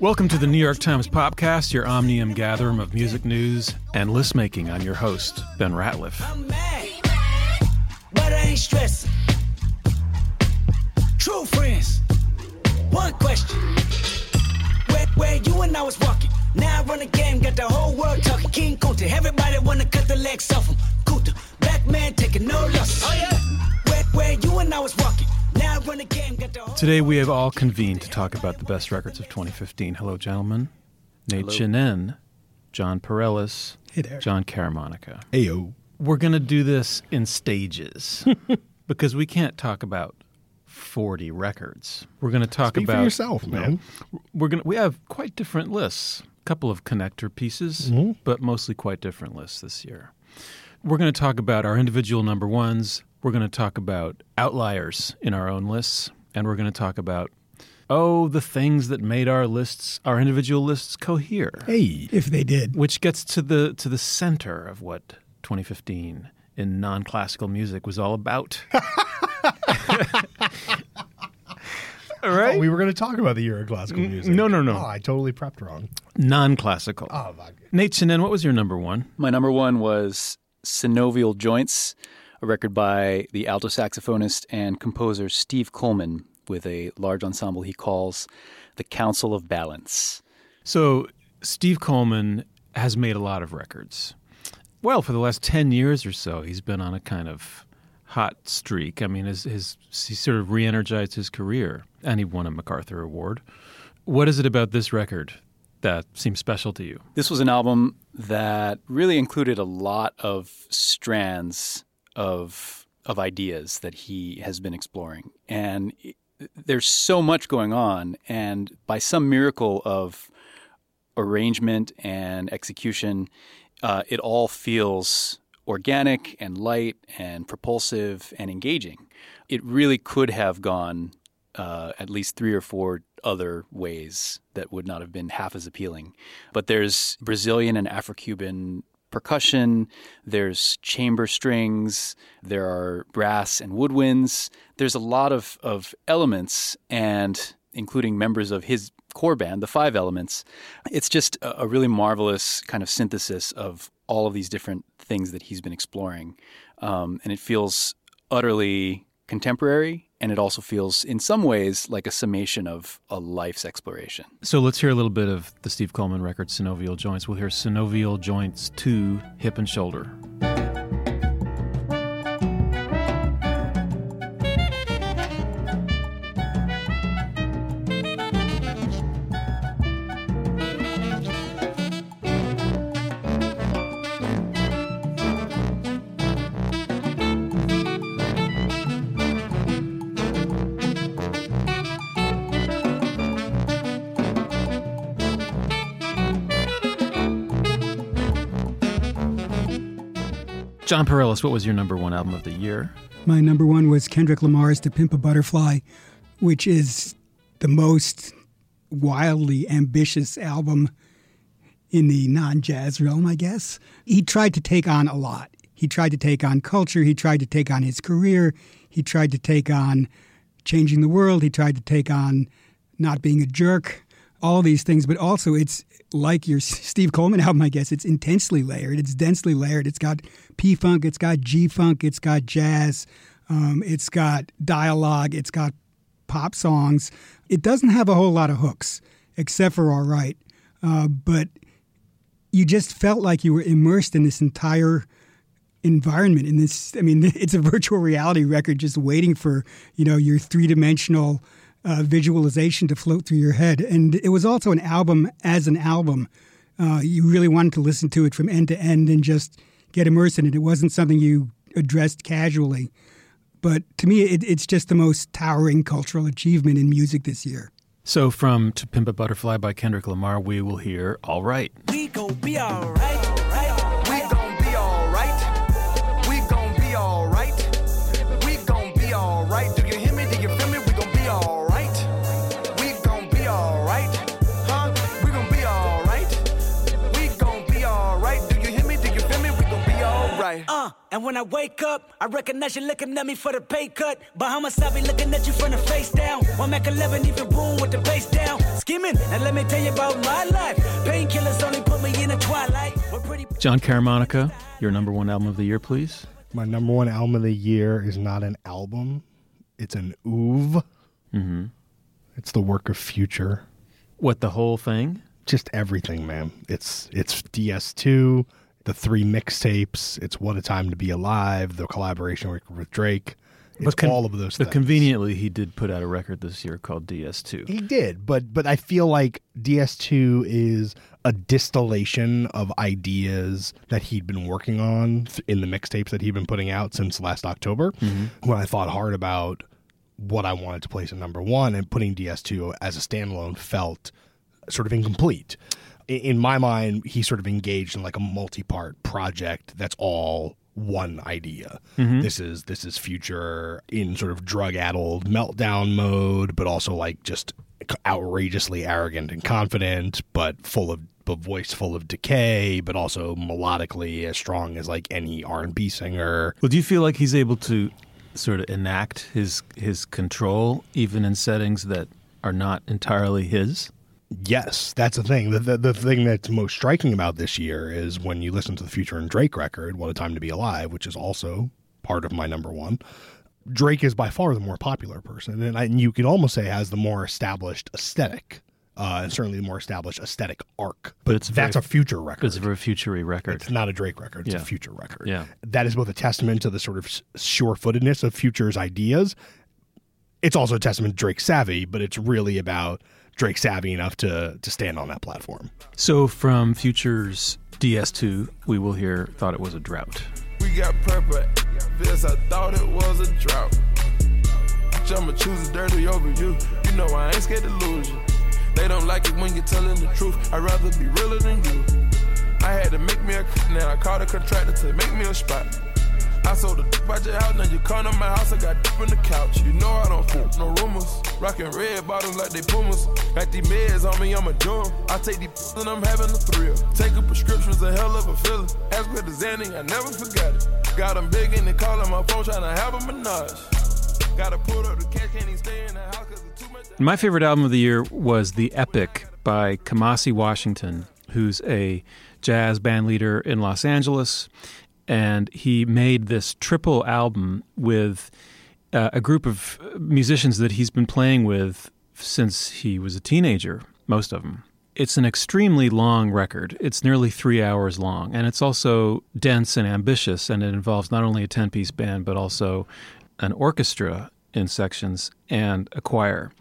Welcome to the New York Times Popcast, your omnium gatherum of music news and list-making. I'm your host, Ben Ratliff. I'm mad, but I ain't stressing. True friends, one question. Where you and I was walking. Now I run the game, got the whole world talking. King Kunta, everybody wanna cut the legs off him. Kunta, black man taking no losses. Oh yeah. Where you and I was walking. Now I run the game, got the whole. Today we have all convened to talk about the best records of 2015. Hello, gentlemen. Nate Chinen, John Pareles, Hey there. John Caramonica. Ayo. We're going to do this in stages because we can't talk about 40 records. We're going to talk Speak about for yourself, man. We have quite different lists. A couple of connector pieces, but mostly quite different lists this year. We're going to talk about our individual number ones. We're going to talk about outliers in our own lists, and we're going to talk about the things that made our individual lists cohere. Hey, if they did. Which gets to the center of what 2015 in non-classical music was all about. All right? We were going to talk about the year of classical music. No. Oh, I totally prepped wrong. Non-classical. Oh, my God. Nate Chinen, what was your number one? My number one was Synovial Joints, a record by the alto saxophonist and composer Steve Coleman with a large ensemble he calls the Council of Balance. So Steve Coleman has made a lot of records. Well, for the last 10 years or so, he's been on a kind of hot streak. I mean, he sort of re-energized his career, and he won a MacArthur Award. What is it about this record that seems special to you? This was an album that really included a lot of strands of ideas that he has been exploring. And there's so much going on, and by some miracle of arrangement and execution, it all feels organic and light and propulsive and engaging. It really could have gone at least 3 or 4 other ways that would not have been half as appealing. But there's Brazilian and Afro-Cuban percussion, there's chamber strings, there are brass and woodwinds. There's a lot of elements, and including members of his core band, the Five Elements. It's just a really marvelous kind of synthesis of all of these different things that he's been exploring. And it feels utterly contemporary, and it also feels in some ways like a summation of a life's exploration. So let's hear a little bit of the Steve Coleman record, Synovial Joints. We'll hear Synovial Joints 2, Hip and Shoulder. John Pareles, what was your number one album of the year? My number one was Kendrick Lamar's To Pimp a Butterfly, which is the most wildly ambitious album in the non-jazz realm, I guess. He tried to take on a lot. He tried to take on culture. He tried to take on his career. He tried to take on changing the world. He tried to take on not being a jerk, all these things. But also it's like your Steve Coleman album, I guess. It's intensely layered. It's densely layered. It's got P-Funk. It's got G-Funk. It's got jazz. It's got dialogue. It's got pop songs. It doesn't have a whole lot of hooks, except for All Right. But you just felt like you were immersed in this entire environment. In this, I mean, it's a virtual reality record just waiting for, your three-dimensional visualization to float through your head. And it was also an album as an album. You really wanted to listen to it from end to end and just get immersed in it. It wasn't something you addressed casually. But to me, it's just the most towering cultural achievement in music this year. So from To Pimp a Butterfly by Kendrick Lamar, we will hear All Right. We gon' be all right. We gon' be all right. We gon' be all right. We gon' be all right. Do you hear me? Do you feel me? We gon' be all right. We gon' be all right. Huh? We gon' be all right. We gon' be all right. Do you hear me? Do you feel me? We gon' be all right. And when I wake up, I recognize you looking at me for the pay cut. Bahamas, I be looking at you from the face down. One Mac 11, even boom with the bass down. Skimming, and let me tell you about my life. Painkillers only put me in the twilight. We're pretty. John Caramonica, your number one album of the year, please. My number one album of the year is not an album. It's an oeuvre. Mm-hmm. It's the work of Future. What, the whole thing? Just everything, man. It's DS2, the 3 mixtapes. It's What a Time to Be Alive, the collaboration with Drake. It's all of those things. But conveniently, he did put out a record this year called DS2. He did, but I feel like DS2 is a distillation of ideas that he'd been working on in the mixtapes that he'd been putting out since last October. Mm-hmm. When I thought hard about what I wanted to place at number one, and putting DS2 as a standalone felt sort of incomplete. In my mind, he sort of engaged in like a multi-part project that's all one idea. Mm-hmm. This is Future in sort of drug-addled meltdown mode, but also like just outrageously arrogant and confident, but full of a voice full of decay, but also melodically as strong as like any R&B singer. Well, do you feel like he's able to sort of enact his control even in settings that are not entirely his? Yes, that's the thing. The thing that's most striking about this year is when you listen to the Future and Drake record, What a Time to Be Alive, which is also part of my number one. Drake is by far the more popular person, and you could almost say has the more established aesthetic, and certainly the more established aesthetic arc. But that's a Future record. It's a very Future-y record. It's not a Drake record. It's a Future record. Yeah. That is both a testament to the sort of sure-footedness of Future's ideas. It's also a testament to Drake's savvy, but it's really about Drake savvy enough to stand on that platform. So from Future's DS2, we will hear Thought It Was a Drought. We got purple, this I thought it was a drought. I'ma choose a dirty over you. You know I ain't scared to lose you. They don't like it when you're telling the truth. I'd rather be realer than you. I had to make me a now I called a contractor to make me a spot. I sold the dip out your house, now you come to my house, I got dip in the couch. You know I don't fool no rumors. Rockin' red bottoms like they Pumas. Got these meds on me, I'ma do 'em. I take these and I'm having a thrill. Taking prescriptions, a hell of a feeling. As with the Xanny, I never forgot it. Got them big and they calling my phone, trying to have a menage. Gotta pull up the cash, can't even stay in the house cause it's too much. My favorite album of the year was The Epic by Kamasi Washington, who's a jazz band leader in Los Angeles. And he made this triple album with a group of musicians that he's been playing with since he was a teenager, most of them. It's an extremely long record. It's nearly 3 hours long, and it's also dense and ambitious, and it involves not only a 10-piece band, but also an orchestra in sections and a choir.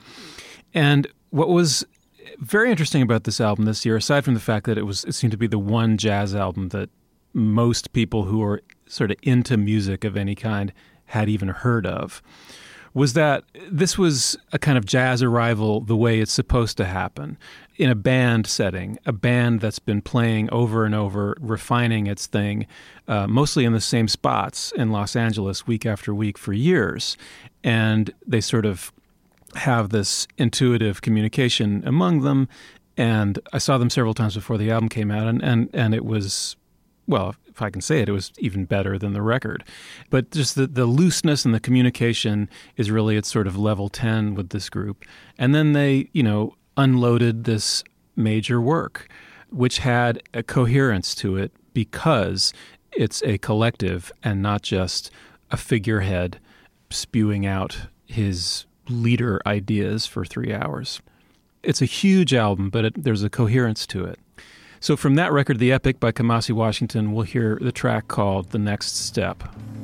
And what was very interesting about this album this year, aside from the fact that it seemed to be the one jazz album that most people who are sort of into music of any kind had even heard of, was that this was a kind of jazz arrival the way it's supposed to happen in a band setting, a band that's been playing over and over, refining its thing, mostly in the same spots in Los Angeles week after week for years. And they sort of have this intuitive communication among them. And I saw them several times before the album came out, and it was, well, if I can say it, it was even better than the record. But just the looseness and the communication is really at sort of level 10 with this group. And then they, unloaded this major work, which had a coherence to it because it's a collective and not just a figurehead spewing out his leader ideas for 3 hours. It's a huge album, but there's a coherence to it. So from that record, The Epic by Kamasi Washington, we'll hear the track called The Next Step.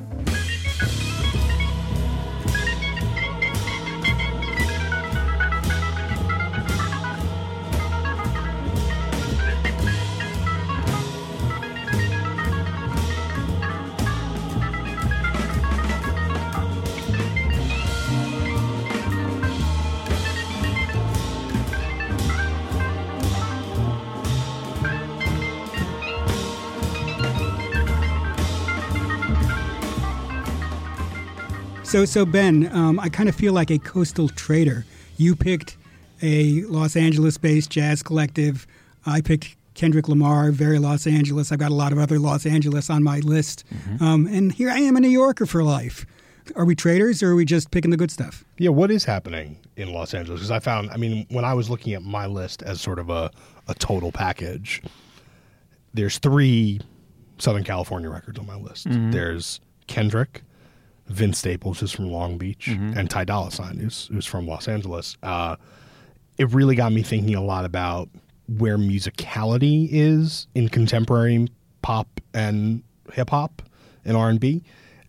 So Ben, I kind of feel like a coastal trader. You picked a Los Angeles-based jazz collective. I picked Kendrick Lamar, very Los Angeles. I've got a lot of other Los Angeles on my list. And here I am, a New Yorker for life. Are we traitors or are we just picking the good stuff? Yeah, what is happening in Los Angeles? Because I found, when I was looking at my list as sort of a total package, there's 3 Southern California records on my list. There's Kendrick, Vince Staples, who's from Long Beach, and Ty Dolla $ign, who's from Los Angeles. It really got me thinking a lot about where musicality is in contemporary pop and hip hop and R&B.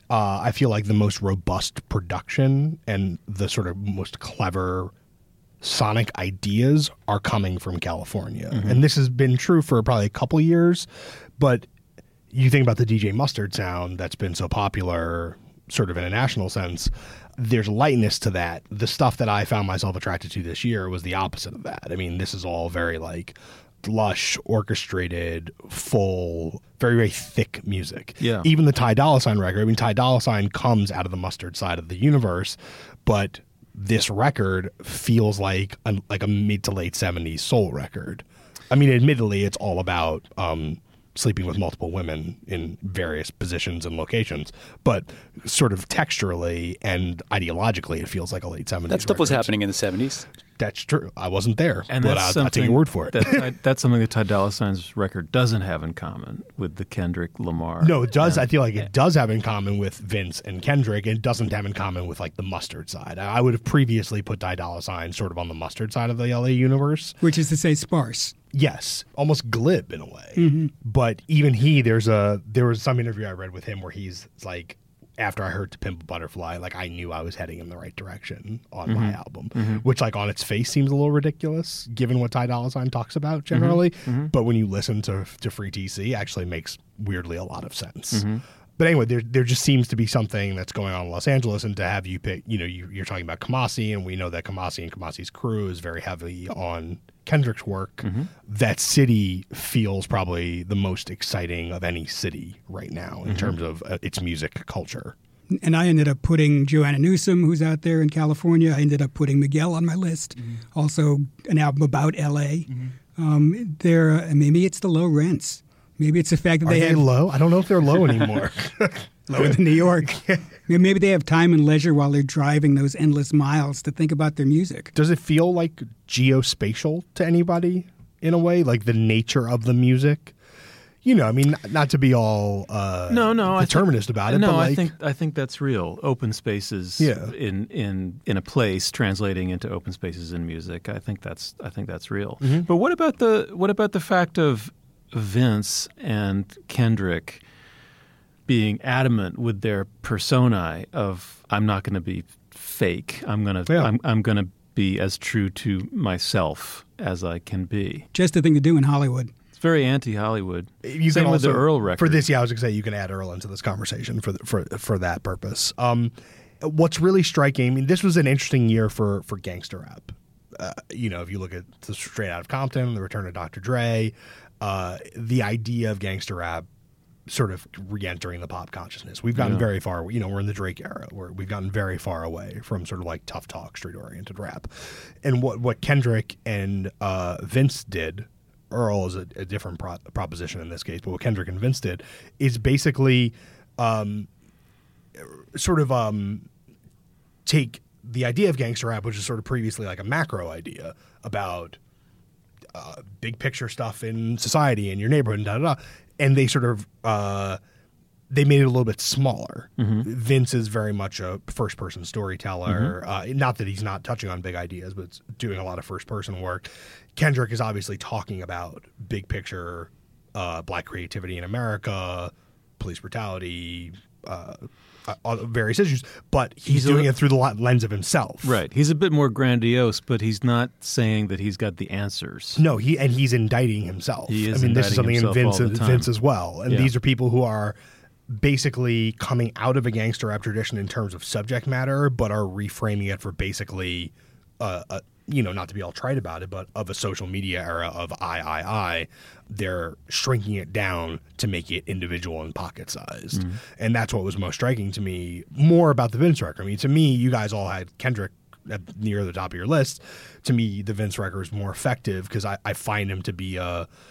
I feel like the most robust production and the sort of most clever sonic ideas are coming from California. And this has been true for probably a couple years, but you think about the DJ Mustard sound that's been so popular sort of in a national sense, there's lightness to that. The stuff that I found myself attracted to this year was the opposite of that. This is all very like lush, orchestrated, full, very, very thick music. Yeah. Even the Ty Dolla $ign record, Ty Dolla $ign comes out of the Mustard side of the universe, but this record feels like a mid to late 70s soul record. Admittedly, it's all about sleeping with multiple women in various positions and locations, but sort of texturally and ideologically, it feels like a late 70s That stuff was record. happening in the 70s. That's true. I wasn't there, And but that's I'll take your word for it. That's something that Ty Dolla $ign's record doesn't have in common with the Kendrick Lamar. No, it does. I feel like it does have in common with Vince and Kendrick. And it doesn't have in common with like the Mustard side. I would have previously put Ty Dolla $ign sort of on the Mustard side of the LA universe. Which is to say sparse. Yes, almost glib in a way. But even there was some interview I read with him where he's like, after I heard To Pimp a Butterfly, like I knew I was heading in the right direction on my album, which like on its face seems a little ridiculous given what Ty Dolla $ign talks about generally. But when you listen to Free TC, it actually makes weirdly a lot of sense. But anyway, there just seems to be something that's going on in Los Angeles, and to have you pick, you're talking about Kamasi, and we know that Kamasi and Kamasi's crew is very heavy on Kendrick's work. That city feels probably the most exciting of any city right now in terms of its music culture. And I ended up putting Joanna Newsom, who's out there in California. I ended up putting Miguel on my list. Also an album about L.A. Maybe it's the low rents. Maybe it's the fact that Are they have low? I don't know if they're low anymore. lower than New York. Maybe they have time and leisure while they're driving those endless miles to think about their music. Does it feel like geospatial to anybody in a way, like the nature of the music? Not to be all determinist about it. No, but like, I think that's real. Open spaces in a place translating into open spaces in music. I think that's real. But what about the fact of Vince and Kendrick being adamant with their personae of I'm not going to be fake. I'm going to be as true to myself as I can be. Just the thing to do in Hollywood. It's very anti-Hollywood. You Same can with the also, Earl record. For this, I was going to say you can add Earl into this conversation for that purpose. What's really striking, this was an interesting year for gangster rap. If you look at the Straight Outta Compton, the return of Dr. Dre, the idea of gangster rap sort of re-entering the pop consciousness. We've gotten very far, we're in the Drake era where we've gotten very far away from sort of like tough talk, street-oriented rap. And what Kendrick and Vince did, Earl is a different proposition in this case, but what Kendrick and Vince did is basically take the idea of gangster rap, which is sort of previously like a macro idea about big picture stuff in society and your neighborhood and da-da-da, and they sort of they made it a little bit smaller. Vince is very much a first-person storyteller. Not that he's not touching on big ideas, but it's doing a lot of first-person work. Kendrick is obviously talking about big picture black creativity in America, police brutality, various issues, but he's doing it through the lens of himself. Right. He's a bit more grandiose, but he's not saying that he's got the answers. No, he's indicting himself. He is this is something in Vince as well. And Yeah. these are people who are basically coming out of a gangster rap tradition in terms of subject matter, but are reframing it for basically not to be all trite about it, but of a social media era of I. They're shrinking it down to make it individual and pocket sized. And that's what was most striking to me more about the Vince record. To me, you guys all had Kendrick near the top of your list. To me, the Vince record is more effective because I find him to be a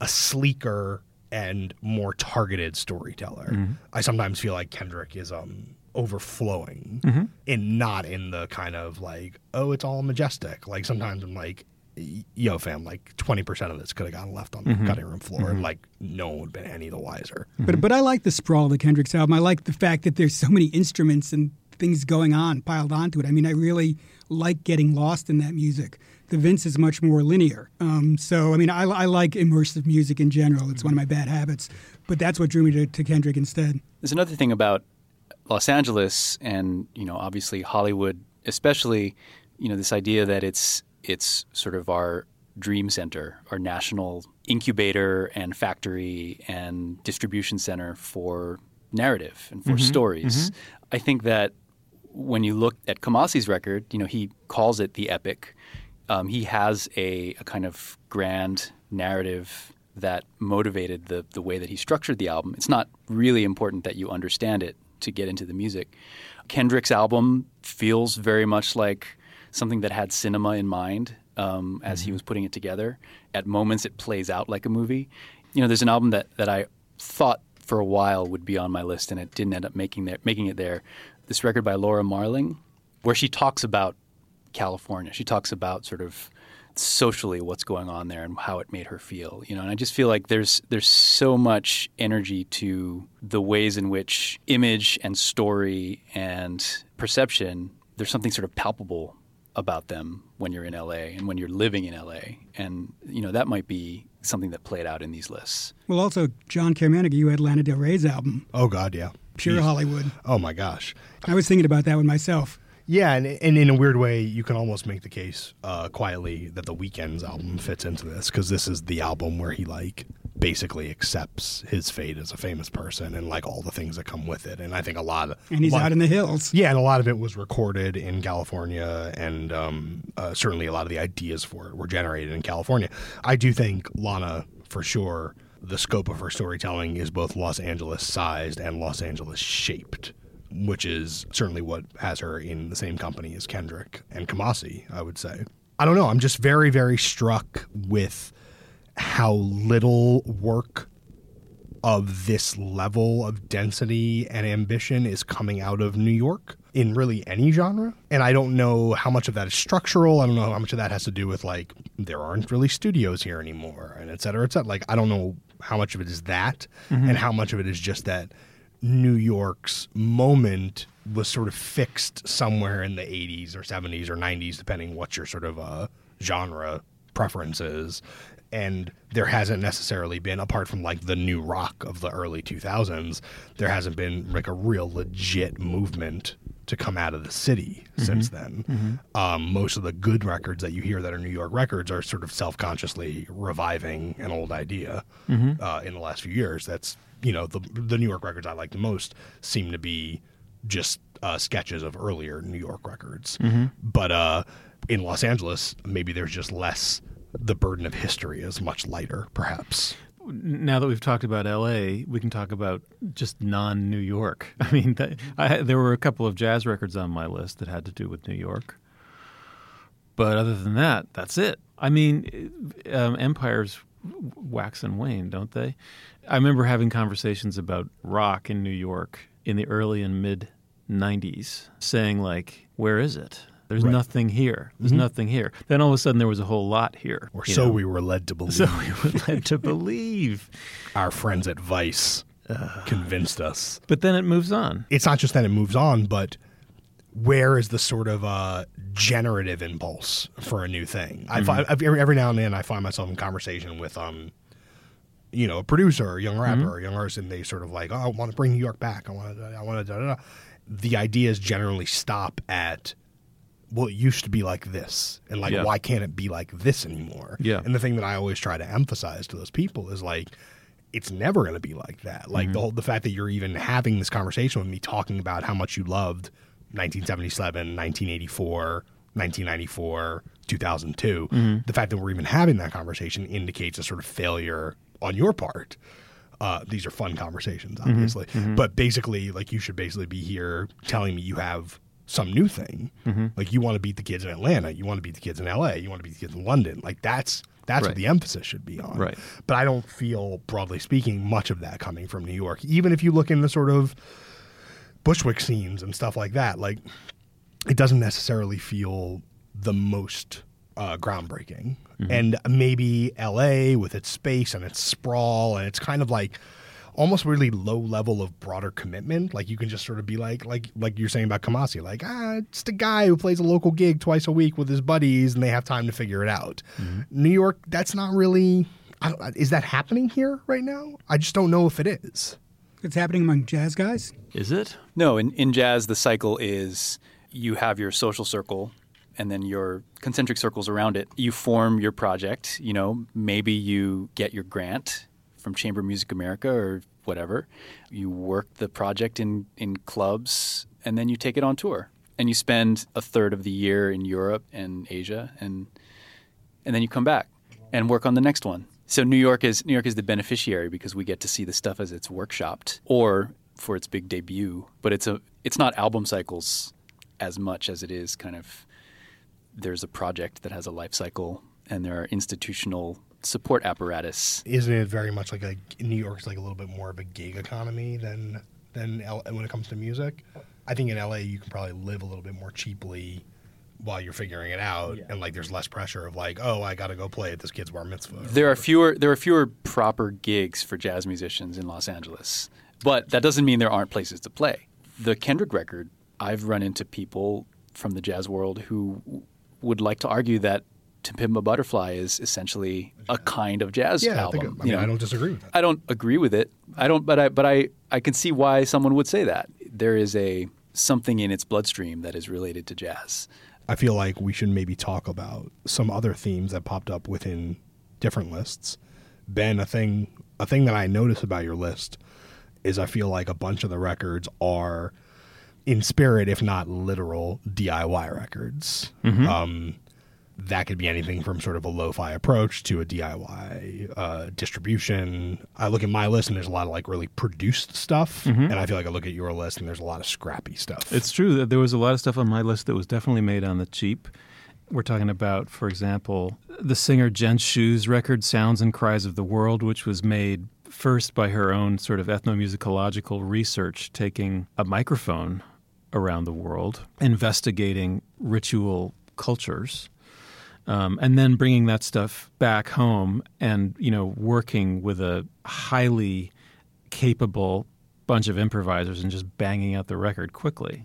a sleeker and more targeted storyteller. I sometimes feel like Kendrick is overflowing and not in the kind of like, oh, it's all majestic. Like sometimes I'm like, yo, fam, like 20% of this could have gotten left on the cutting room floor and like no one would have been any the wiser. But I like the sprawl of the Kendrick's album. I like the fact that there's so many instruments and things going on piled onto it. I mean, I really like getting lost in that music. The Vince is much more linear. So, I mean, I like immersive music in general. It's one of my bad habits. But that's what drew me to Kendrick instead. There's another thing about Los Angeles and, obviously Hollywood, especially, this idea that it's sort of our dream center, our national incubator and factory and distribution center for narrative and for stories. I think that when you look at Kamasi's record, he calls it the epic. He has a kind of grand narrative that motivated the way that he structured the album. It's not really important that you understand it to get into the music. Kendrick's album feels very much like something that had cinema in mind as he was putting it together. At moments, it plays out like a movie. There's an album that I thought for a while would be on my list, and it didn't end up making it there. This record by Laura Marling, where she talks about California. She talks about sort of socially what's going on there and how it made her feel. And I just feel like there's so much energy to the ways in which image and story and perception, there's something sort of palpable about them when you're in LA and when you're living in LA. And, that might be something that played out in these lists. Well, also, John Carmanick, you had Lana Del Rey's album. Oh, God, yeah. Pure Hollywood. Oh, my gosh. I was thinking about that one myself. Yeah, and in a weird way, you can almost make the case quietly that The Weeknd's album fits into this, because this is the album where he, basically accepts his fate as a famous person and, all the things that come with it. And I think And he's out in the hills. Yeah, and a lot of it was recorded in California, and certainly a lot of the ideas for it were generated in California. I do think Lana, for sure, the scope of her storytelling is both Los Angeles-sized and Los Angeles-shaped, which is certainly what has her in the same company as Kendrick and Kamasi, I would say. I don't know. I'm just very, very struck with how little work of this level of density and ambition is coming out of New York in really any genre. And I don't know how much of that is structural. I don't know how much of that has to do with, there aren't really studios here anymore, and et cetera, et cetera. I don't know how much of it is that and how much of it is just that New York's moment was sort of fixed somewhere in the 80s or 70s or 90s, depending what your sort of genre preference is. And there hasn't necessarily been, apart from the new rock of the early 2000s, there hasn't been a real legit movement to come out of the city since then. Most of the good records that you hear that are New York records are sort of self-consciously reviving an old idea in the last few years. That's the New York records I like the most seem to be just sketches of earlier New York records. But in Los Angeles, maybe there's just less. The burden of history is much lighter, perhaps. Now that we've talked about L.A., we can talk about just non-New York. I mean, there were a couple of jazz records on my list that had to do with New York. But other than that, that's it. I mean, empires wax and wane, don't they? I remember having conversations about rock in New York in the early and mid-'90s, saying, where is it? There's nothing here. There's nothing here. Then all of a sudden there was a whole lot here. Or so we were led to believe. So we were led to believe. Our friends at Vice convinced us. But then it moves on. It's not just that it moves on, but where is the sort of generative impulse for a new thing? Every now and then I find myself in conversation with a producer, a young rapper, a young artist, and they sort of I want to bring New York back. I want to da-da-da. The ideas generally stop at, well, it used to be like this, and why can't it be like this anymore? Yeah. And the thing that I always try to emphasize to those people is it's never going to be like that. The fact that you're even having this conversation with me, talking about how much you loved 1977, 1984, 1994, 2002, the fact that we're even having that conversation indicates a sort of failure on your part. These are fun conversations, obviously, but basically, you should basically be here telling me you have some new thing. You want to beat the kids in Atlanta, you want to beat the kids in LA, you want to beat the kids in London. That's That's what Right. the emphasis should be on. Right. But I don't feel, broadly speaking, much of that coming from New York. Even if you look in the sort of Bushwick scenes and stuff like that, like it doesn't necessarily feel the most groundbreaking. And maybe LA with its space and its sprawl, and it's kind of like almost really low level of broader commitment. Like you can just sort of be like you're saying about Kamasi, like, it's the guy who plays a local gig twice a week with his buddies and they have time to figure it out. New York, that's not really, is that happening here right now? I just don't know if it is. It's happening among jazz guys. Is it? No, in jazz, the cycle is you have your social circle and then your concentric circles around it. You form your project. You know, maybe you get your grant from Chamber Music America or whatever. You work the project in clubs, and then you take it on tour. And you spend a third of the year in Europe and Asia, and then you come back and work on the next one. So New York is the beneficiary because we get to see the stuff as it's workshopped or for its big debut. But it's not album cycles as much as it is kind of there's a project that has a life cycle and there are institutional support apparatus. Isn't it very much like New York's like a little bit more of a gig economy than when it comes to music? I think in LA you can probably live a little bit more cheaply while you're figuring it out, and like there's less pressure of like, oh, I got to go play at this kid's bar mitzvah. There are fewer proper gigs for jazz musicians in Los Angeles, but that doesn't mean there aren't places to play. The Kendrick record, I've run into people from the jazz world who would like to argue that To Pimp a Butterfly is essentially a kind of jazz album. I don't disagree with that. I don't agree with it. But I can see why someone would say that. There is something in its bloodstream that is related to jazz. I feel like we should maybe talk about some other themes that popped up within different lists. Ben, a thing that I notice about your list is I feel like a bunch of the records are in spirit, if not literal, DIY records. That could be anything from sort of a lo-fi approach to a DIY distribution. I look at my list and there's a lot of like really produced stuff, and I feel like I look at your list and there's a lot of scrappy stuff. It's true that there was a lot of stuff on my list that was definitely made on the cheap. We're talking about, for example, the singer Jen Shu's record, Sounds and Cries of the World, which was made first by her own sort of ethnomusicological research, taking a microphone around the world, investigating ritual cultures, and then bringing that stuff back home and, working with a highly capable bunch of improvisers and just banging out the record quickly.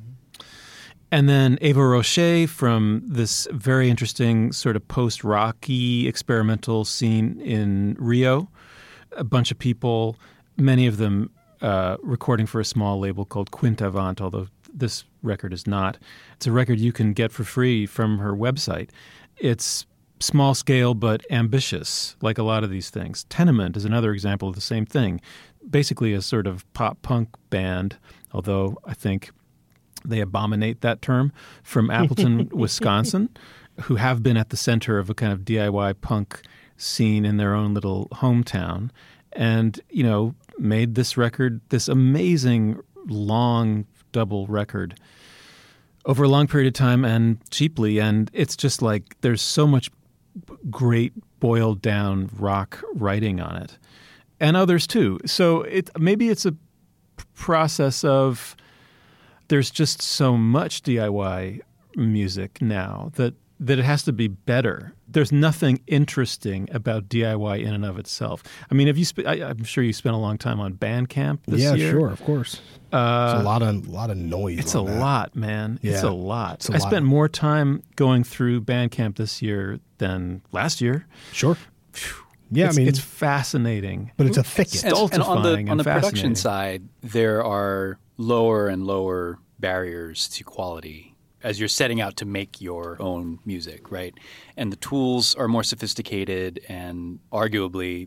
And then Ava Roche from this very interesting sort of post-rocky experimental scene in Rio. A bunch of people, many of them recording for a small label called Quintavant, although this record is not. It's a record you can get for free from her website. It's small scale but ambitious, like a lot of these things. Tenement is another example of the same thing. Basically a sort of pop-punk band, although I think they abominate that term, from Appleton, Wisconsin, who have been at the center of a kind of DIY punk scene in their own little hometown, and, made this record, this amazing long double record over a long period of time and cheaply. And it's just like there's so much great boiled down rock writing on it, and others too. So maybe it's a process of there's just so much DIY music now that it has to be better. There's nothing interesting about DIY in and of itself. I mean, I'm sure you spent a long time on Bandcamp this year. Yeah, sure, of course. It's a lot of noise. It's a lot, man. Yeah. It's a lot. It's a I lot. spent more time going through Bandcamp this year than last year. Sure. Yeah, it's fascinating, but it's a thicket. Stultifying on the production fascinating. side, there are lower and lower barriers to quality as you're setting out to make your own music, right? And the tools are more sophisticated and arguably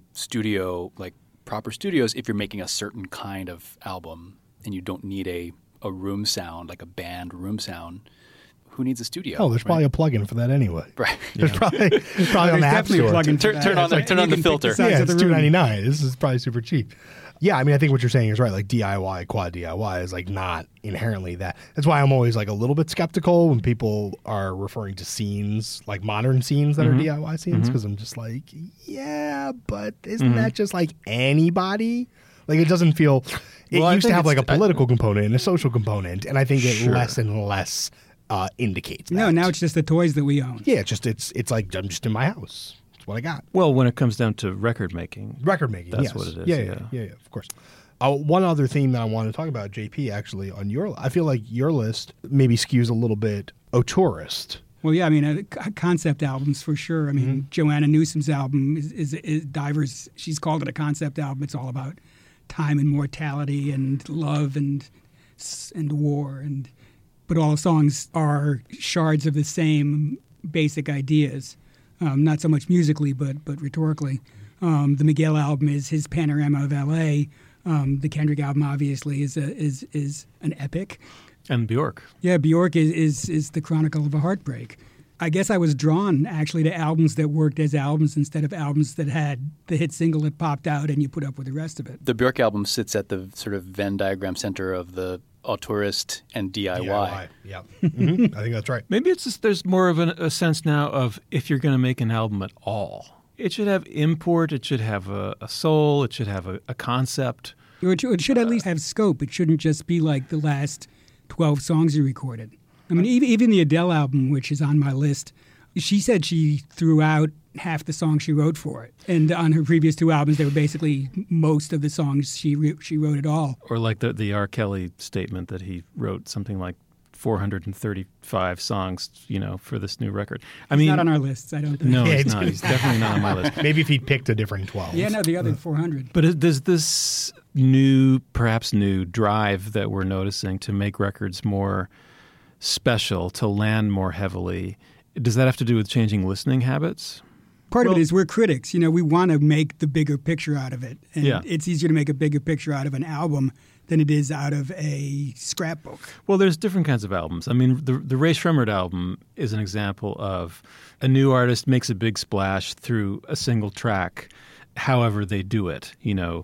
proper studios, if you're making a certain kind of album and you don't need a room sound, like a band room sound, who needs a studio? Oh, there's probably a plugin for that anyway. Right. There's probably on the App Store. Turn on the filter. Yeah, it's $2.99. This is probably super cheap. Yeah, I mean, I think what you're saying is right. Like DIY, quad DIY is like not inherently that. That's why I'm always like a little bit skeptical when people are referring to scenes, like modern scenes that are DIY scenes, because I'm just like, yeah, but isn't that just like anybody? Like it doesn't feel. It used to have like a political component and a social component, and I think it less and less indicates that. No, now it's just the toys that we own. Yeah, it's like I'm just in my house. That's what I got. Well, when it comes down to record making, that's yes. What it is. Yeah, of course. One other theme that I want to talk about, JP, actually, on I feel like your list maybe skews a little bit auteurist. Well, yeah, I mean, concept albums for sure. I mean, Joanna Newsom's album is Divers. She's called it a concept album. It's all about time and mortality and love and war, but all the songs are shards of the same basic ideas. Not so much musically, but rhetorically. The Miguel album is his panorama of L.A. The Kendrick album, obviously, is an epic. And Bjork. Yeah, Bjork is the chronicle of a heartbreak. I guess I was drawn, actually, to albums that worked as albums instead of albums that had the hit single that popped out and you put up with the rest of it. The Bjork album sits at the sort of Venn diagram center of the auteurist and DIY. Yeah. I think that's right. Maybe it's just there's more of a sense now of if you're going to make an album at all, it should have import, it should have a soul, it should have a concept. It should at least have scope. It shouldn't just be like the last 12 songs you recorded. I mean, even the Adele album, which is on my list, she said she threw out half the songs she wrote for it. And on her previous 2 albums, they were basically most of the songs she wrote at all. Or like the R. Kelly statement that he wrote something like 435 songs, for this new record. I mean, not on our lists, I don't think. No, he's not. He's definitely not on my list. Maybe if he'd picked a different 12. Yeah, no, the other 400. But there's this perhaps new drive that we're noticing to make records more special, to land more heavily. Does that have to do with changing listening habits? Part of it is we're critics. We want to make the bigger picture out of it. And it's easier to make a bigger picture out of an album than it is out of a scrapbook. Well, there's different kinds of albums. I mean, the Ray Shremmerd album is an example of a new artist makes a big splash through a single track, however they do it.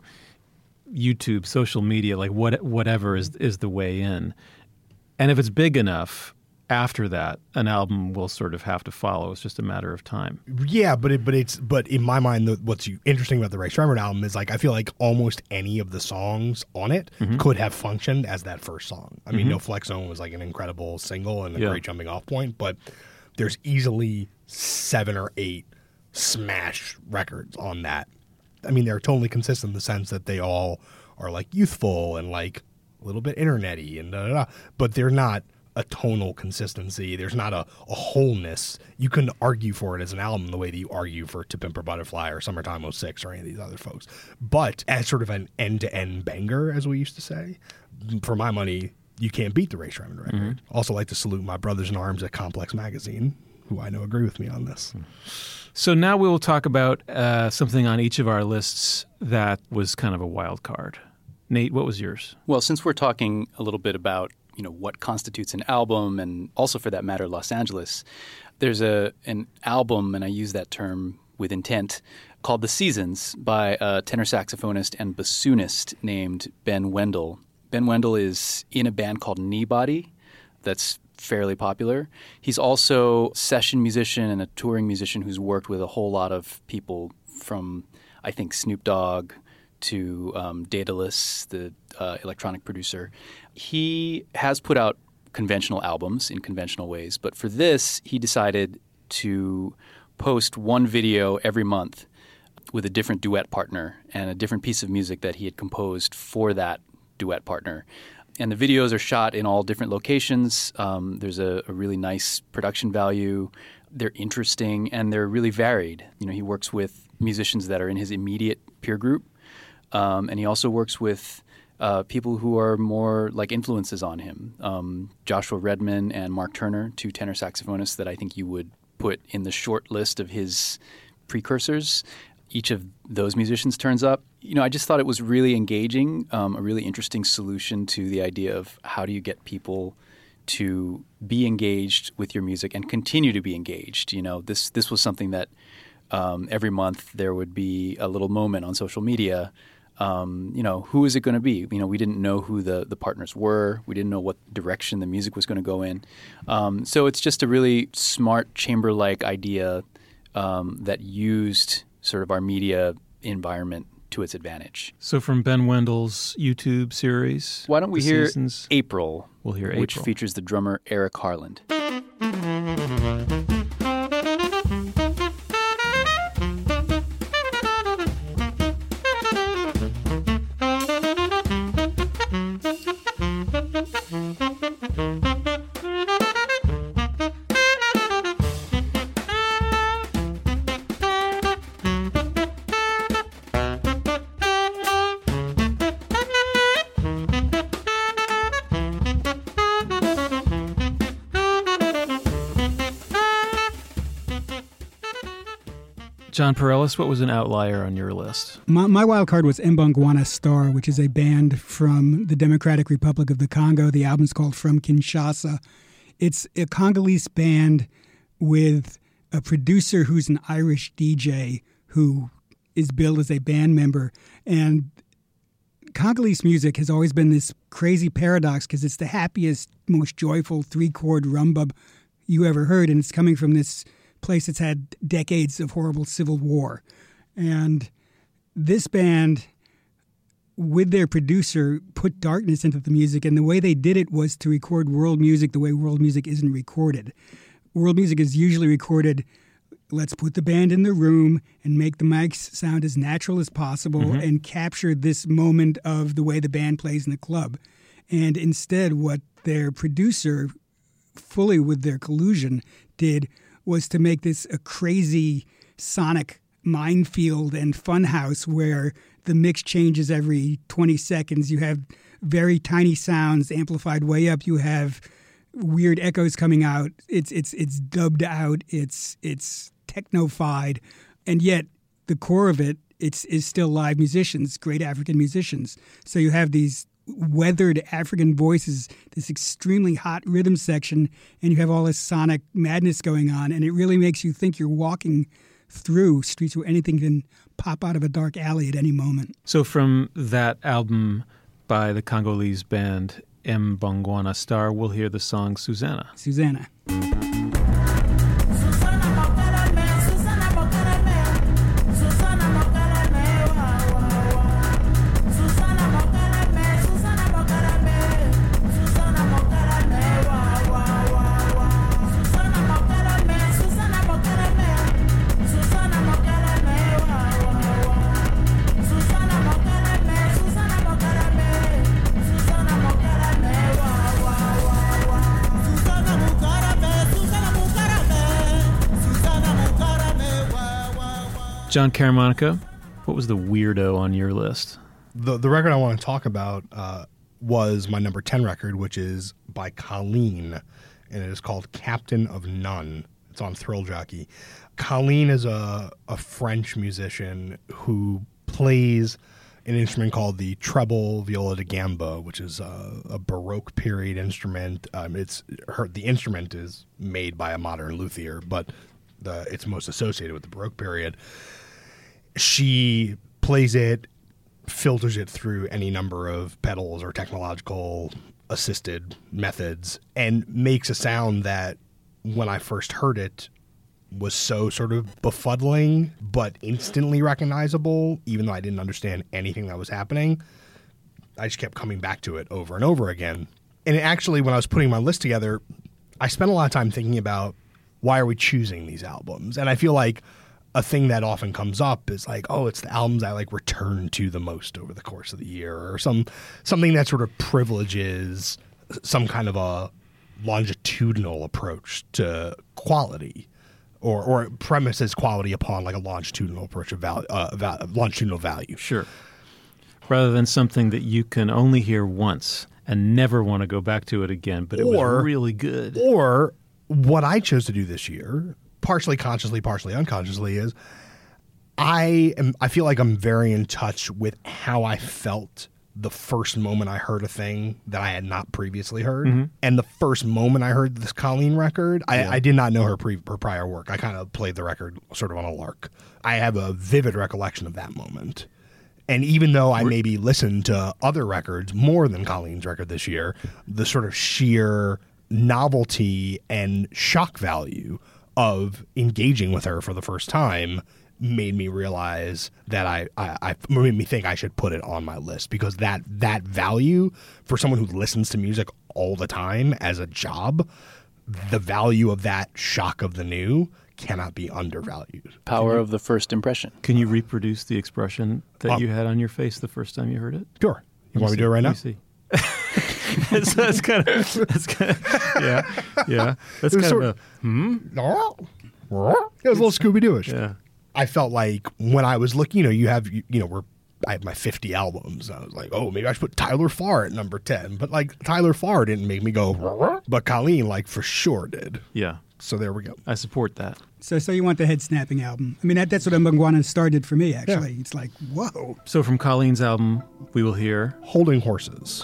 YouTube, social media, like whatever is the way in. And if it's big enough, after that, an album will sort of have to follow. It's just a matter of time. Yeah, but in my mind, what's interesting about the Ray Shremmerd album is like I feel like almost any of the songs on it could have functioned as that first song. I mean, No Flex Zone was like an incredible single and a great jumping off point, but there's easily 7 or 8 smash records on that. I mean, they're totally consistent in the sense that they all are like youthful and like a little bit internet-y and but they're not a tonal consistency. There's not a wholeness. You couldn't argue for it as an album the way that you argue for To Pimp a Butterfly or Summertime '06 or any of these other folks. But as sort of an end-to-end banger, as we used to say, for my money, you can't beat the Ray Shremmerd record. Also like to salute my brothers in arms at Complex Magazine, who I know agree with me on this. So now we will talk about something on each of our lists that was kind of a wild card. Nate, what was yours? Well, since we're talking a little bit about what constitutes an album, and also for that matter, Los Angeles, there's an album, and I use that term with intent, called The Seasons by a tenor saxophonist and bassoonist named Ben Wendell. Ben Wendell is in a band called Kneebody that's fairly popular. He's also a session musician and a touring musician who's worked with a whole lot of people from, I think, Snoop Dogg to Daedalus, the electronic producer. He has put out conventional albums in conventional ways, but for this, he decided to post one video every month with a different duet partner and a different piece of music that he had composed for that duet partner. And the videos are shot in all different locations. There's a really nice production value. They're interesting, and they're really varied. He works with musicians that are in his immediate peer group, and he also works with people who are more like influences on him. Joshua Redman and Mark Turner, 2 tenor saxophonists that I think you would put in the short list of his precursors. Each of those musicians turns up. I just thought it was really engaging, a really interesting solution to the idea of how do you get people to be engaged with your music and continue to be engaged. This was something that every month there would be a little moment on social media Who is it going to be? We didn't know who the partners were. We didn't know what direction the music was going to go in. So it's just a really smart chamber-like idea that used sort of our media environment to its advantage. So from Ben Wendell's YouTube series, why don't we The hear Seasons? April? We'll hear which April. features the drummer Eric Harland. John Perellis, what was an outlier on your list? My wild card was Mbongwana Star, which is a band from the Democratic Republic of the Congo. The album's called From Kinshasa. It's a Congolese band with a producer who's an Irish DJ who is billed as a band member. And Congolese music has always been this crazy paradox because it's the happiest, most joyful three-chord rumba you ever heard, and it's coming from this place that's had decades of horrible civil war. And this band, with their producer, put darkness into the music, and the way they did it was to record world music the way world music isn't recorded. World music is usually recorded, let's put the band in the room and make the mics sound as natural as possible and capture this moment of the way the band plays in the club. And instead, what their producer, fully with their collusion, did was to make this a crazy sonic minefield and funhouse where the mix changes every 20 seconds. You have very tiny sounds amplified way up. You have weird echoes coming out. It's dubbed out. It's technofied, and yet the core of it is still live musicians, great African musicians. So you have these weathered African voices, this extremely hot rhythm section, and you have all this sonic madness going on, and it really makes you think you're walking through streets where anything can pop out of a dark alley at any moment. So from that album by the Congolese band Mbongwana Star, we'll hear the song Susanna. Susanna. John Caramonica, what was the weirdo on your list? The record I want to talk about was my number 10 record, which is by Colleen, and it is called Captain of None. It's on Thrill Jockey. Colleen is a French musician who plays an instrument called the treble viola da gamba, which is a Baroque period instrument. The instrument is made by a modern luthier, but it's most associated with the Baroque period. She plays it, filters it through any number of pedals or technological assisted methods, and makes a sound that, when I first heard it, was so sort of befuddling but instantly recognizable, even though I didn't understand anything that was happening. I just kept coming back to it over and over again. And actually, when I was putting my list together, I spent a lot of time thinking about, why are we choosing these albums? And I feel like a thing that often comes up is like, oh, it's the albums I like return to the most over the course of the year, or something that sort of privileges some kind of a longitudinal approach to quality, or premises quality upon like a longitudinal approach of longitudinal value. Sure. Rather than something that you can only hear once and never want to go back to it again, but it was really good. Or what I chose to do this year, partially consciously, partially unconsciously, is I feel like I'm very in touch with how I felt the first moment I heard a thing that I had not previously heard. Mm-hmm. And the first moment I heard this Colleen record, I did not know her prior work. I kind of played the record sort of on a lark. I have a vivid recollection of that moment. And even though I maybe listened to other records more than Colleen's record this year, the sort of sheer novelty and shock value of engaging with her for the first time made me realize that I made me think I should put it on my list, because that value for someone who listens to music all the time as a job, the value of that shock of the new cannot be undervalued. Power of the first impression. Can you reproduce the expression that you had on your face the first time you heard it? Sure. You want me to do it right now? Let me see. that's kind of yeah. That's kind of It was a little Scooby-Doo-ish. yeah. I felt like when I was looking, I have my 50 albums. I was like, oh, maybe I should put Tyler Farr at number 10. But like Tyler Farr didn't make me go, but Colleen like for sure did. Yeah. So there we go. I support that. So you want the head snapping album? I mean, that's what Mbangwana started for me. Actually, It's like, whoa. So from Colleen's album, we will hear Holding Horses.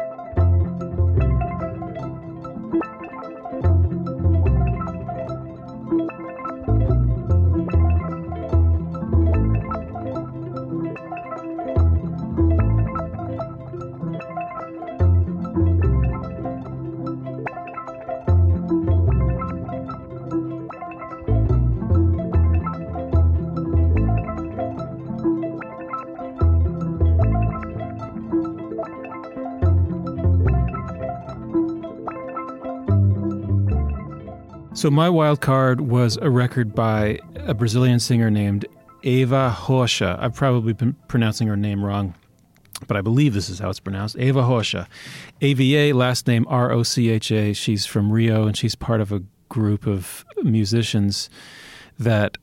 So my wild card was a record by a Brazilian singer named Eva Rocha. I've probably been pronouncing her name wrong, but I believe this is how it's pronounced. Eva Rocha. AVA, last name Rocha. She's from Rio, and she's part of a group of musicians that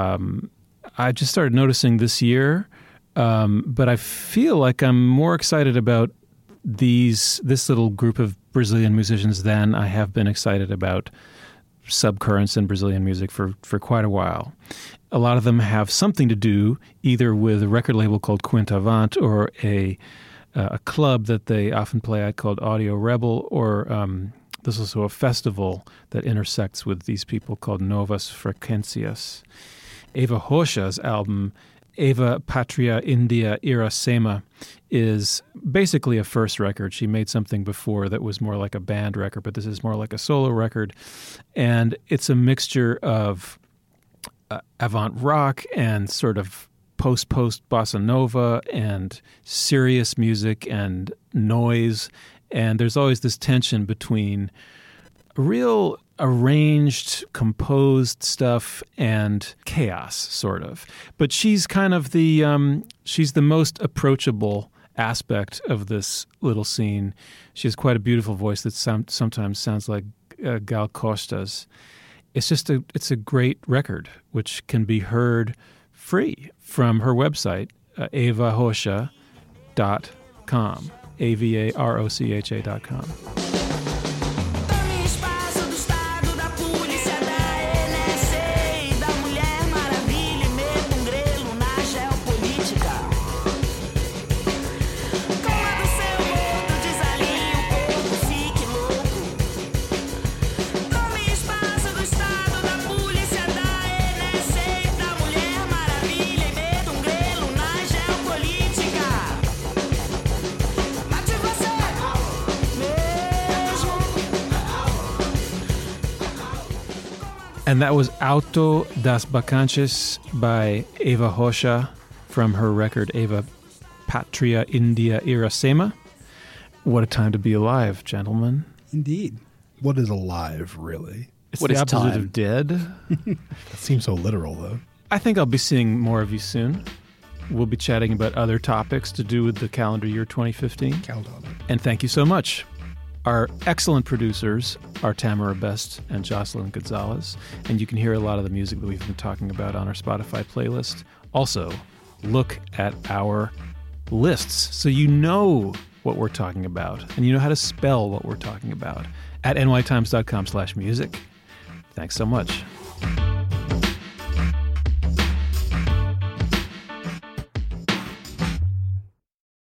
I just started noticing this year. But I feel like I'm more excited about this little group of Brazilian musicians than I have been excited about subcurrents in Brazilian music for quite a while. A lot of them have something to do either with a record label called Quintavant or a club that they often play at called Audio Rebel, or there's also a festival that intersects with these people called Novas Frequencias. Eva Rocha's album, Eva Patria India Iracema, is basically a first record. She made something before that was more like a band record, but this is more like a solo record. And it's a mixture of avant rock and sort of post bossa nova and serious music and noise. And there's always this tension between real arranged, composed stuff and chaos, sort of. But she's kind of she's the most approachable aspect of this little scene. She has quite a beautiful voice that sometimes sounds like Gal Costa's. It's a great record, which can be heard free from her website, avarocha.com, avarocha.com. And that was Auto das Bacanches by Eva Rocha from her record Eva Patria India Iracema. What a time to be alive, gentlemen. Indeed. What is alive, really? It's What the is opposite time? of dead. That seems so literal, though. I think I'll be seeing more of you soon. We'll be chatting about other topics to do with the calendar year 2015. Count on it. And thank you so much. Our excellent producers are Tamara Best and Jocelyn Gonzalez, and you can hear a lot of the music that we've been talking about on our Spotify playlist. Also, look at our lists so you know what we're talking about and you know how to spell what we're talking about at nytimes.com/music. Thanks so much.